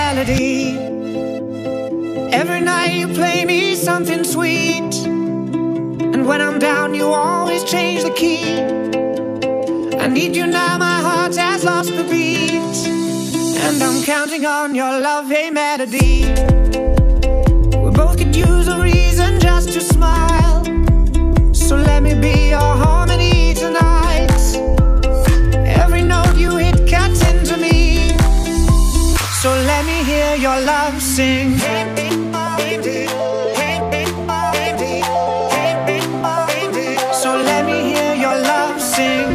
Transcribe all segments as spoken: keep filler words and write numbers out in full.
melody. Every night you play me something sweet, and when I'm down you always change the key. I need you now, my heart has lost the beat, and I'm counting on your love, hey melody. We both could use a reason just to smile, so let me be your harmony tonight. Every note you hit cuts into me, so let me hear your love sing. So let me hear your love sing.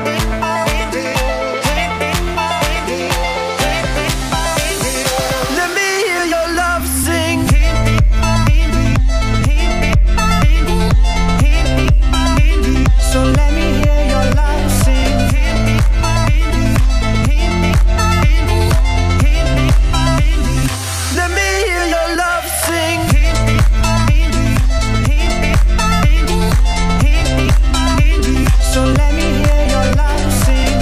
Let me hear your love sing. So let me hear your love sing. Let me hear your love sing. So let me hear your love sing.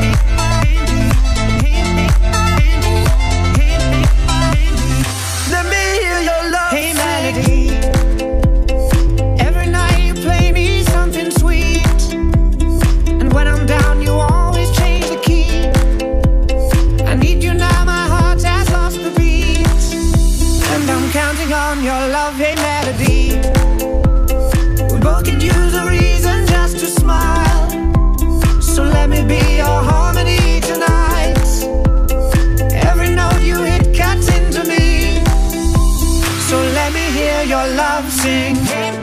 Let me hear your love hey, melody. Every night you play me something sweet, and when I'm down you always change the key. I need you now, my heart has lost the beat, and I'm counting on your love, hey melody. We both could use a reason just to smile, so let me be your harmony tonight. Every note you hit cuts into me, so let me hear your love sing.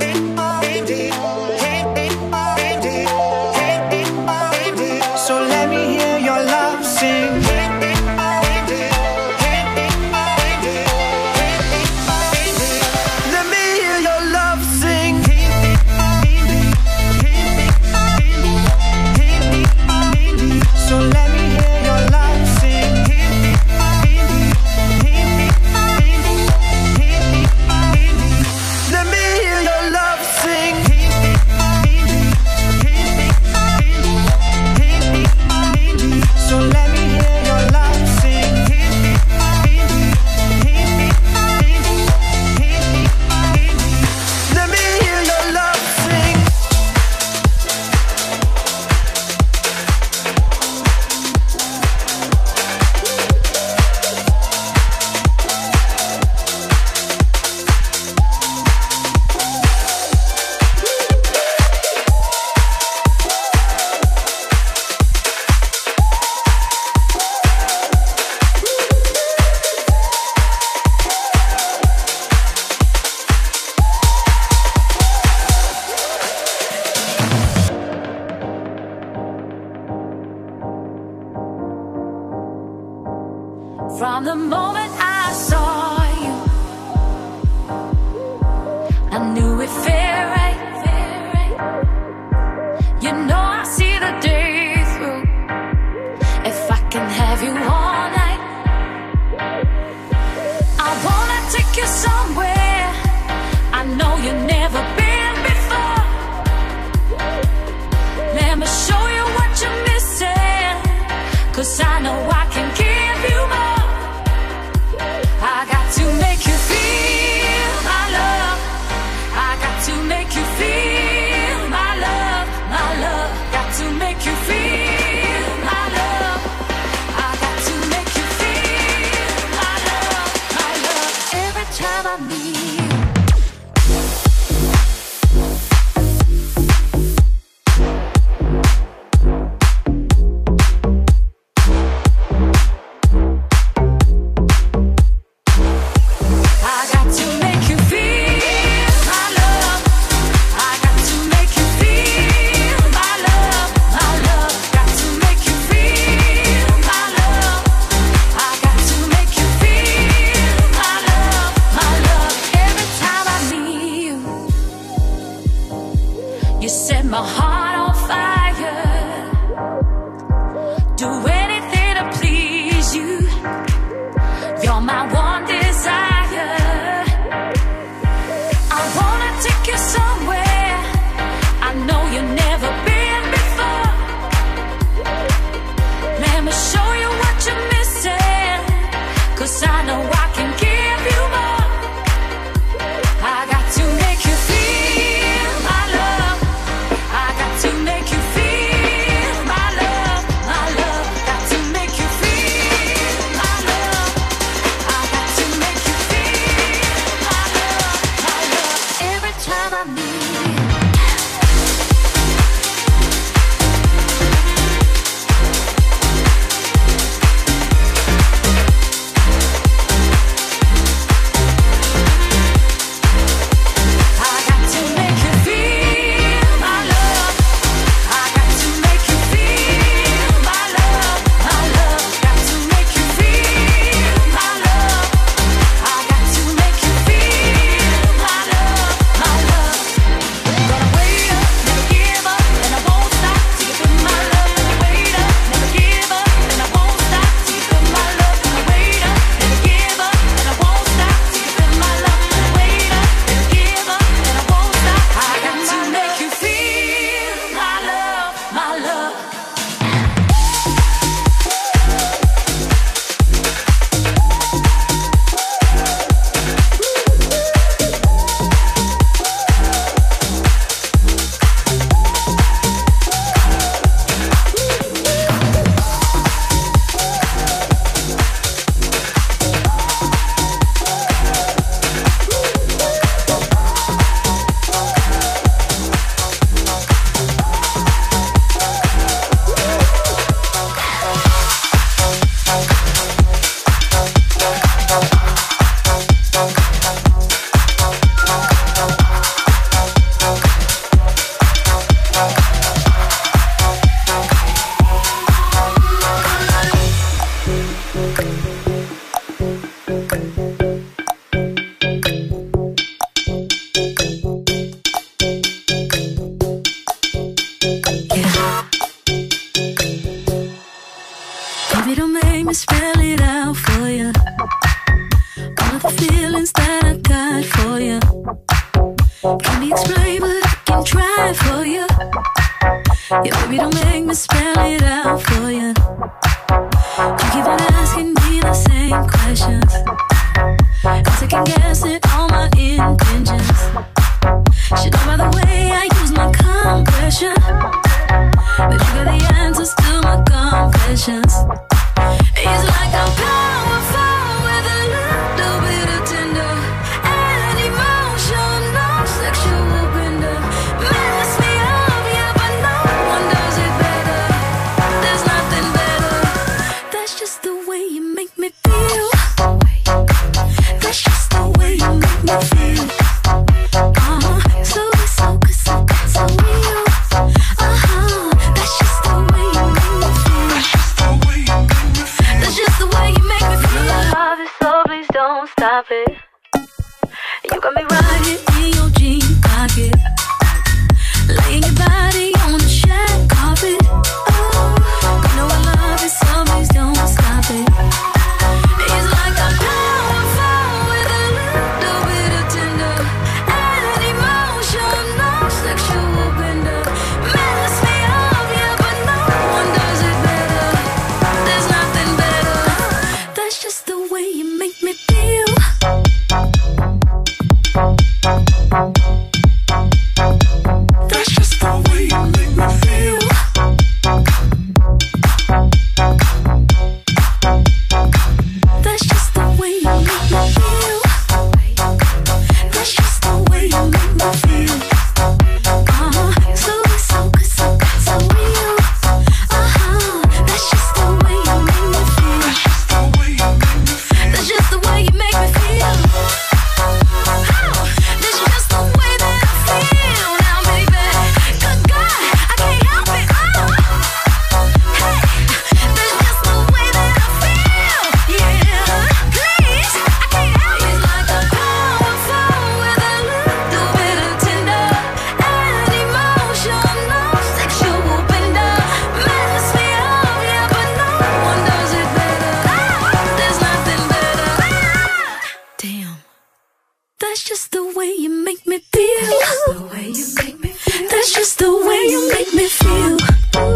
So let me hear your love sing. Let me hear your love sing. So let me hear your love sing. Let me hear your love sing. So let me hear your love sing. Let me hear your love sing. From the moment I saw you, I knew it felt right. You know I see the day through if I can have you all night. I wanna take you somewhere I know you've never been before. Let me show you what you're missing, 'cause I know I can give you more. I got to make you feel my love. I got to make you feel my love, my love. Got to make you feel my love. I got to make you feel my love, my love. Every time I meet you. You set my heart on fire. Do anything to please you. You're my one desire. I wanna take you somewhere I know you've never been before. Let me show you what you're missing, 'cause 'cause I know I can give you more. I got to make you feel my love. I got to make you feel my love, my love. Got to make you feel my love. I got to make you feel my love, my love. Every time I need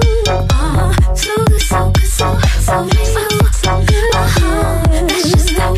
Uh-huh. That's just the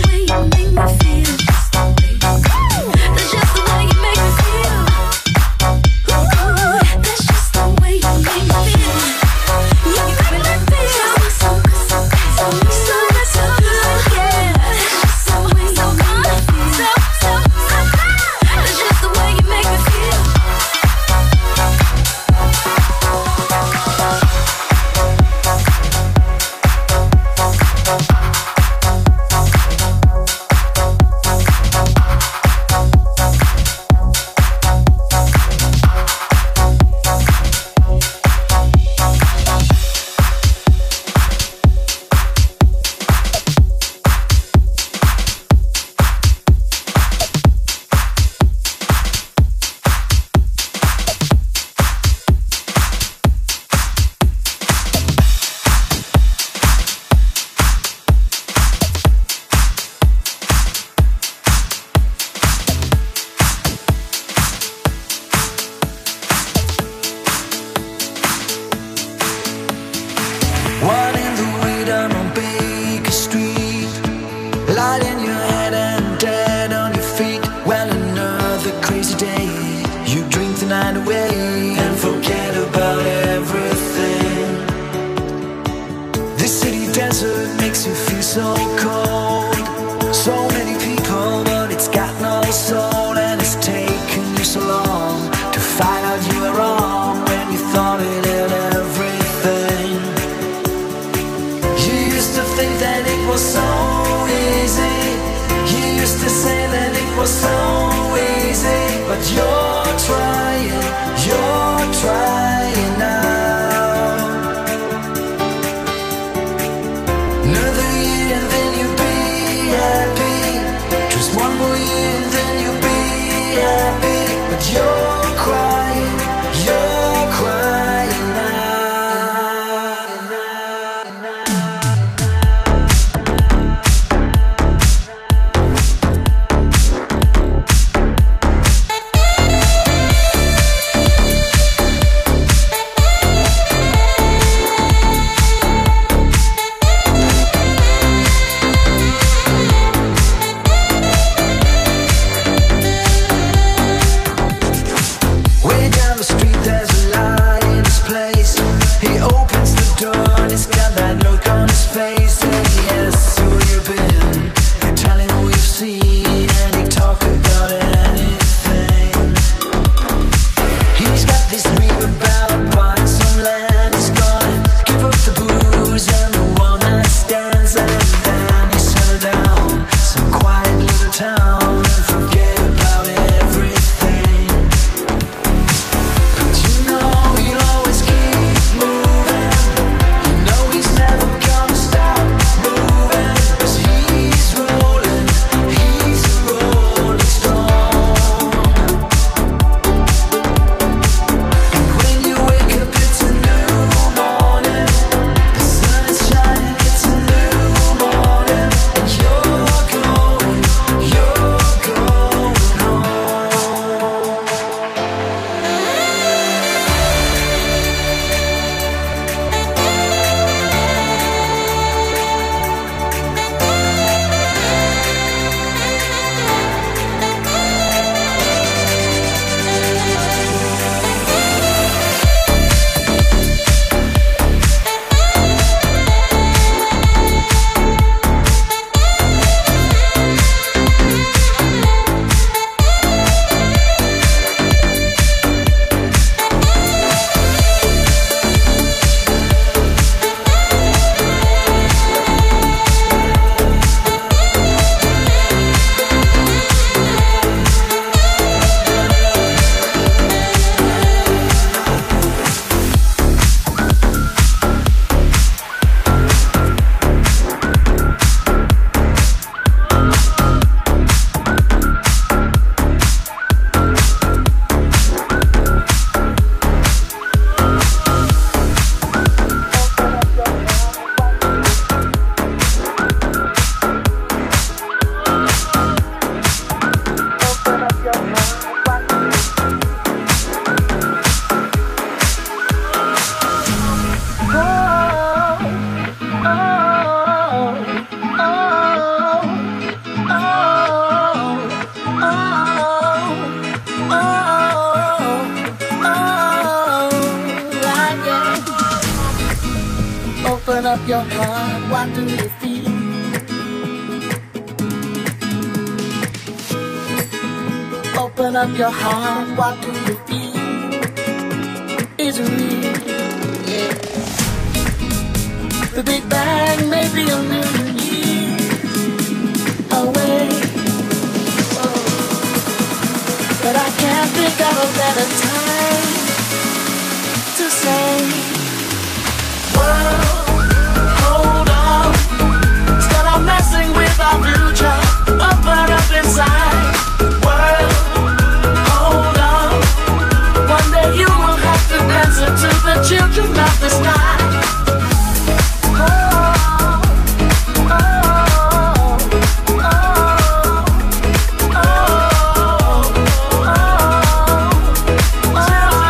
so cold. So many people, but it's got no soul. And it's taken you so long to find out you were wrong when you thought it had everything. You used to think that it was so easy. You used to say that it was so easy. But you're trying, you're trying now. Another year and then you'll be happy. Just one more year and then you'll be happy. But you're crying, you're crying now. Way down the street there's a light in his place. He opens the door and he's got that look on his face. And he asks who you've been, you tell him who you've seen, and he talk about anything. He's got this dream about buying some land. He's gonna give up the booze and the one night stands. And then he settle down some quiet little town and forget about everything. But you know he'll always keep moving. You know he's never gonna stop moving. 'Cause he's rolling, he's a rolling stone. And when you wake up it's a new morning. The sun is shining, it's a new morning. And you're going, you're going home. Open up your heart, what do you feel? Open up your heart, what do you feel? Is it real? Yeah. The Big Bang may be a million years away, oh, but I can't think of a better time to say, world, hold on, stop messing with our future, open up inside. World, hold on, one day you will have to answer to the children of the sky. Oh, oh, oh, oh, oh.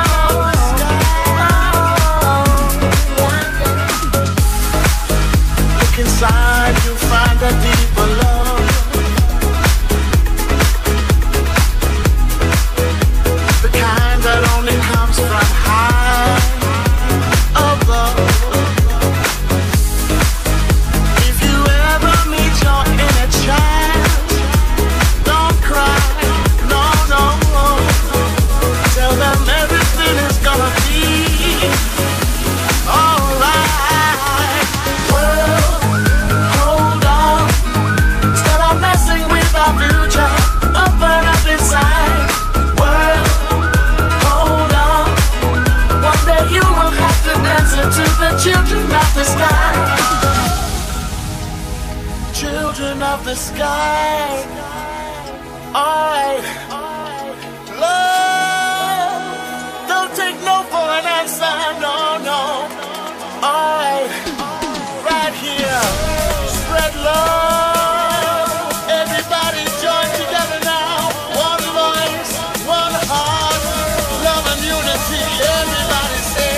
of the sky. Alright, love, don't take no for an answer, no, no. Alright, right here, spread love. Everybody join together now. One voice, one heart, love and unity. Everybody say.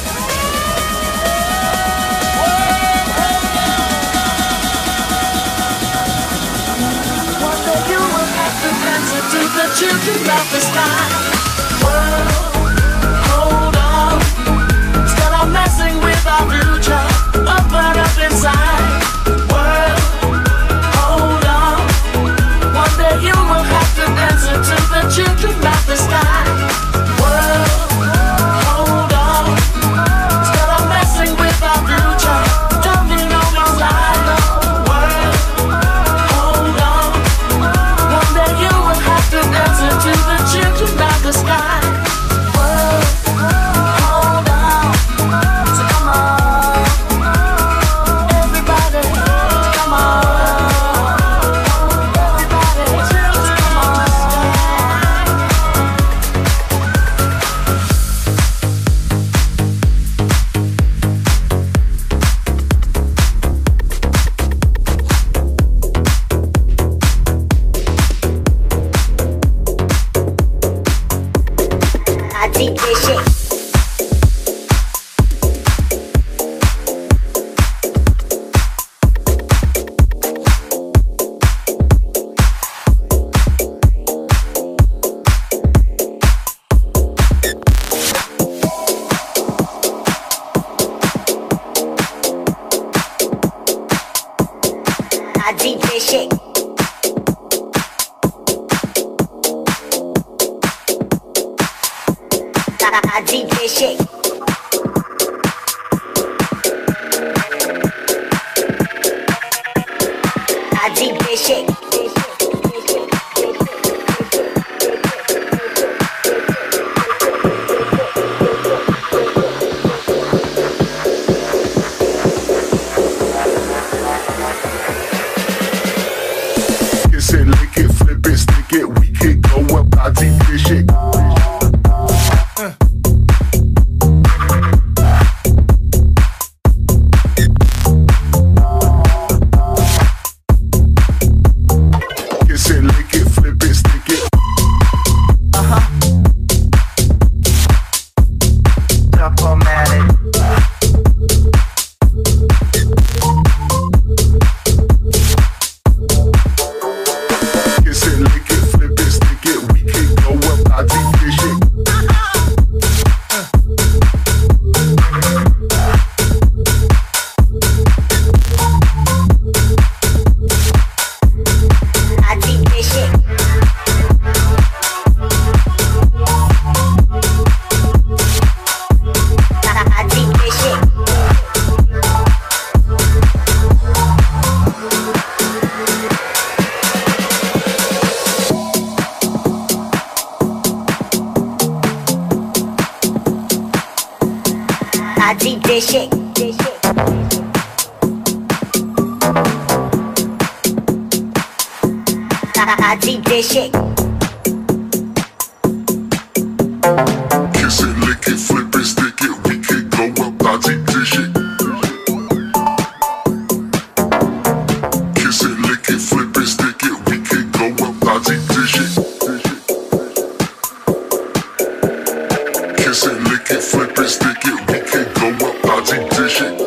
One day you will have to answer to the children of the sky. World, hold on. Stop messing with our future. Open up inside. World, hold on. One day you will have to answer to the children of the sky. World, hold on. Stop messing with our future. Jumping on inside. World, hold on. One day you will have to answer to the children of the sky. World, hold on. So come on, everybody, come on, everybody, just come on. I deep this shit. I deep this shit. I deep this shit. I deep this shit. Kiss it, lick it, flip it, stick it, we can go up, I deep this shit. Kiss it, lick it, flip it, stick it. Uh-huh. Diplomatic. Kiss it, lick it, flip it, stick it, we can go up, I deep this shit. I deep this shit. I deep this shit. I deep this shit. I deep this shit. Kiss it, lick it, flip it, stick it, we can go up, I deep this shit. Kiss it, lick it, flip it, stick it, we can go up, I deep this shit. Kiss it, lick it, flip it, stick it, we can go up, I deep this shit.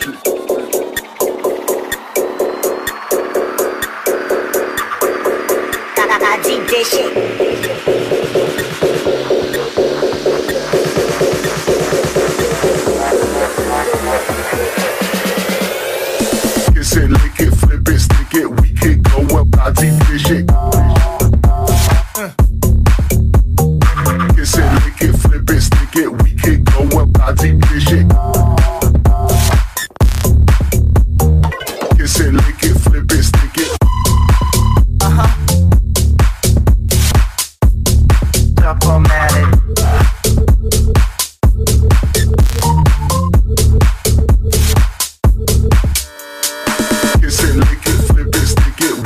I deep this shit. Kiss it, lick it, flip it, stick it, we can go up, I deep this shit. Kiss it, lick it, flip it, stick it, we can go up, I deep this shit. Kiss it, lick it, flip it, stick it. Uh-huh. Diplomatic. Kiss it, lick it, flip it, stick it,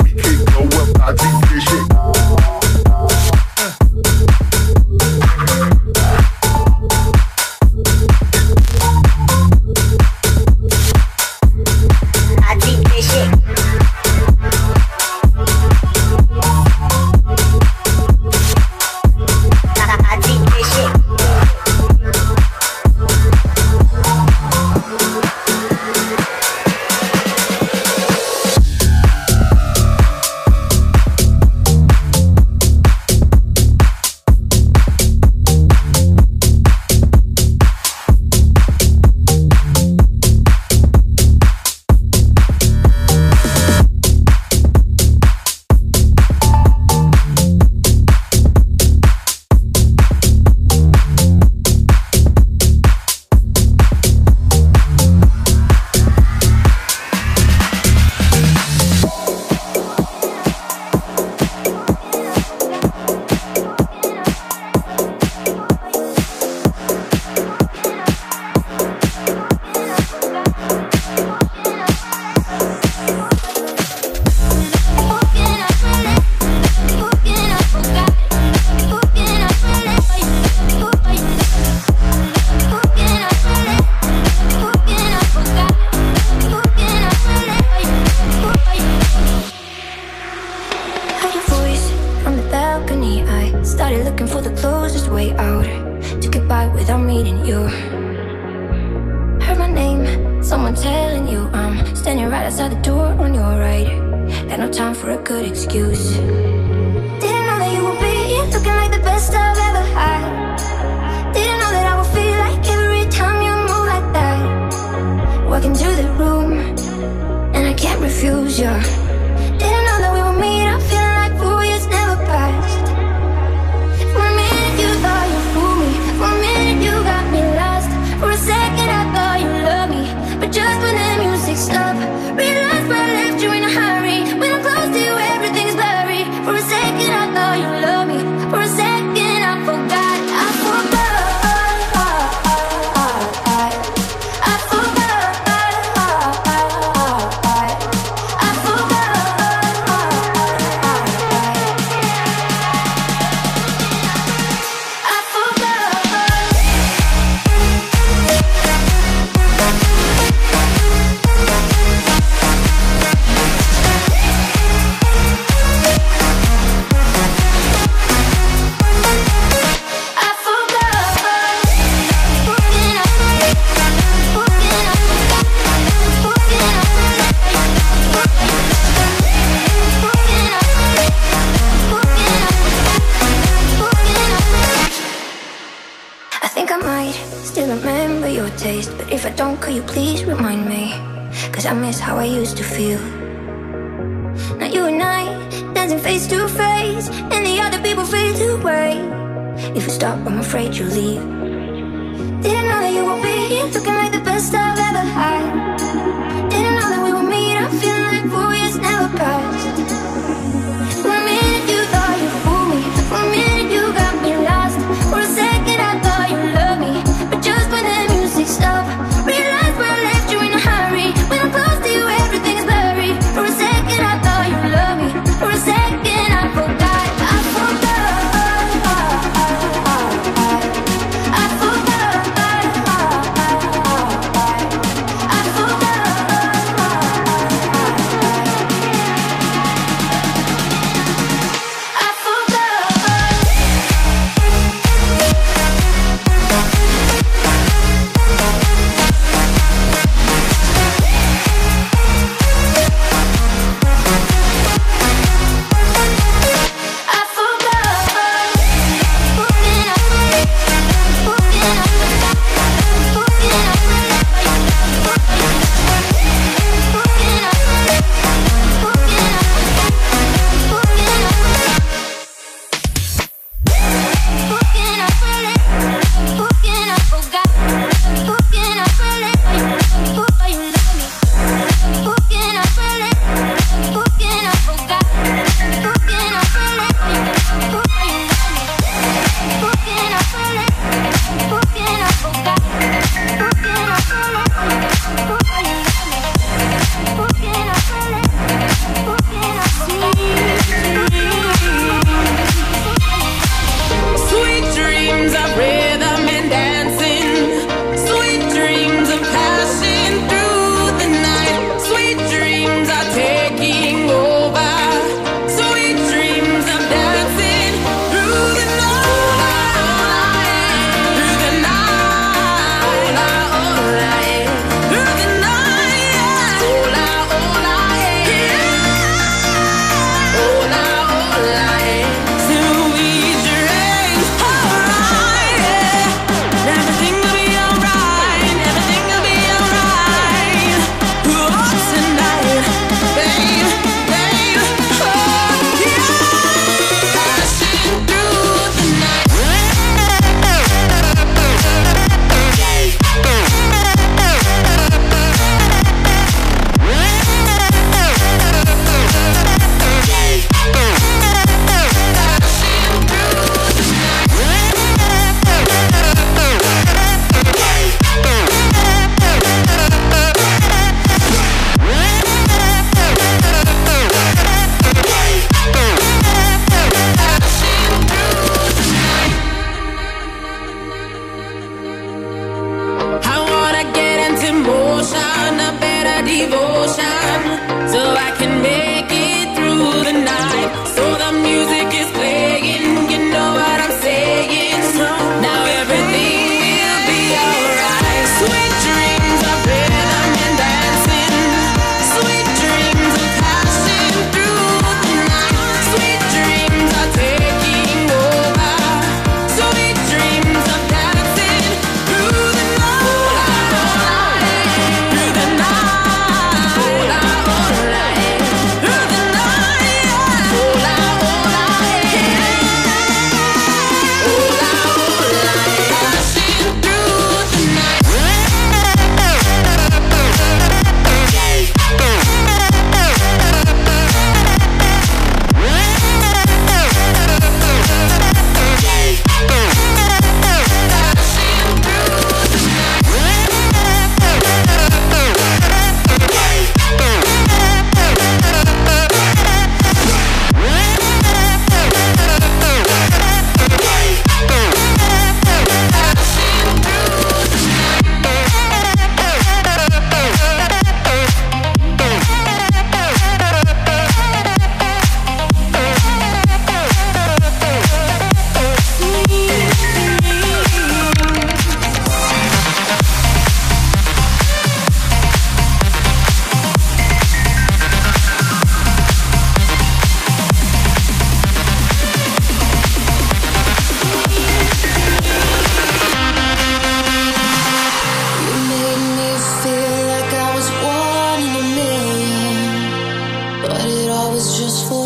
Started looking for the closest way out to get by without meeting you. Heard my name, someone telling you I'm standing right outside the door on your right. Got no time for a good excuse. Didn't know that you would be looking like the best I've ever had. Didn't know that I would feel like every time you move like that. Walking through the room and I can't refuse you. Didn't know that we would meet up feeling like four years never passed. For a minute you thought you fooled me. For a minute you got me lost. For a second I thought you loved me, but just when the music stopped, realized I left you in a hurry. When I'm close to you everything's blurry. For a second I thought you loved me. For a second I forgot. I forgot. I forgot. I think I might still remember your taste, but if I don't, could you please remind me? Cause I miss how I used to feel. Now you and I dancing face to face, and the other people fade away. If you stop, I'm afraid you'll leave. Didn't know that you would be looking like the best I've ever had. Didn't know that we would meet up feeling like four years never passed. For a minute you thought you fooled me. For a minute you got me lost. For a second I thought you loved me, but just when the music stopped, realized I left you in a hurry. When I'm close to you everything's blurry. For a second I thought you loved me. For a second I forgot. I forgot. I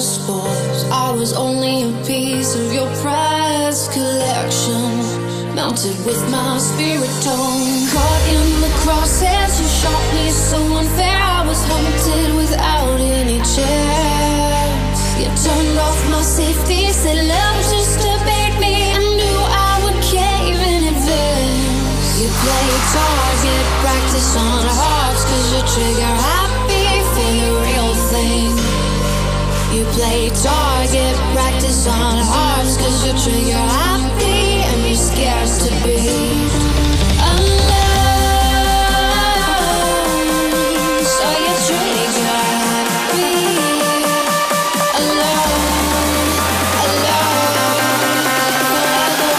spores. I was only a piece of your prized collection, mounted with my spirit tone. Caught in the crosshairs, you shot me so unfair. I was hunted without any chance. You turned off my safety, said love was just to bait me, and knew I would cave in advance. You play target practice on hearts, cause you trigger happy for the real thing. You play target practice on hearts, cause you trigger happy and you're scared to be alone. So you trigger happy. Alone, alone, forever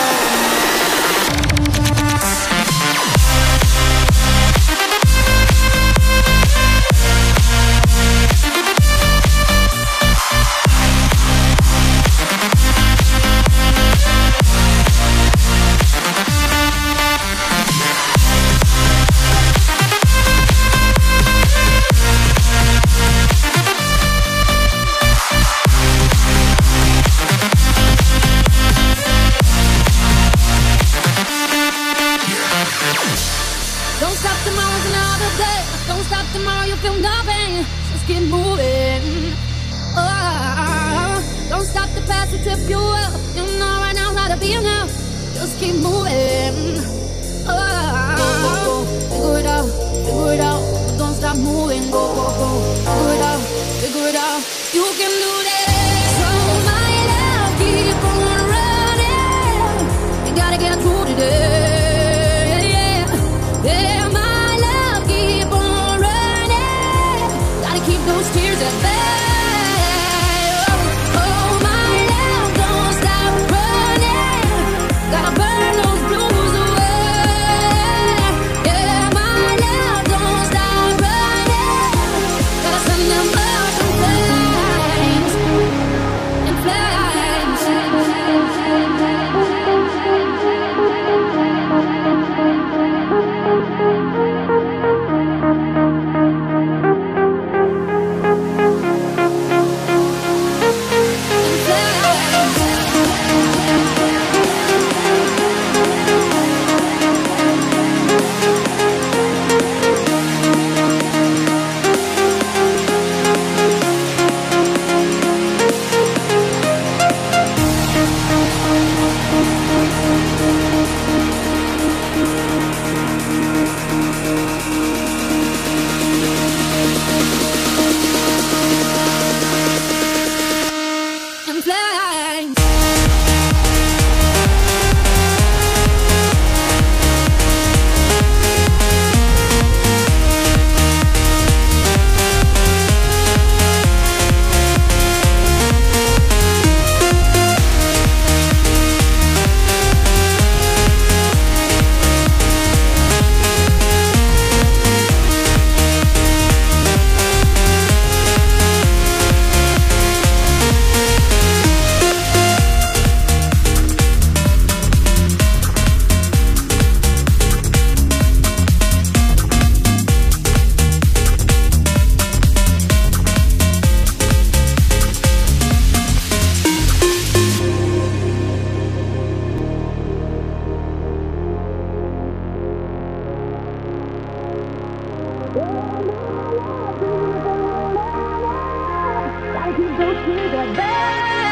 Don't stop, tomorrow's another day. Don't stop, tomorrow you'll feel nothing. Just keep moving. Oh, don't stop, the past will trip you up. You know right now how to be enough. Just keep moving. Oh, go, go, go. Figure it out, figure it out. Don't stop moving. Go, go, go. Figure it out, figure it out. You can do this. So my love, keep on running. You gotta get through today. Yeah, my love, keep on running. Gotta keep those tears at bay. Oh, oh, my love, don't stop running. Gotta burn those blues away. Yeah, my love, don't stop running. Gotta send them up in flames, in flames. Gotta keep those tears at bay.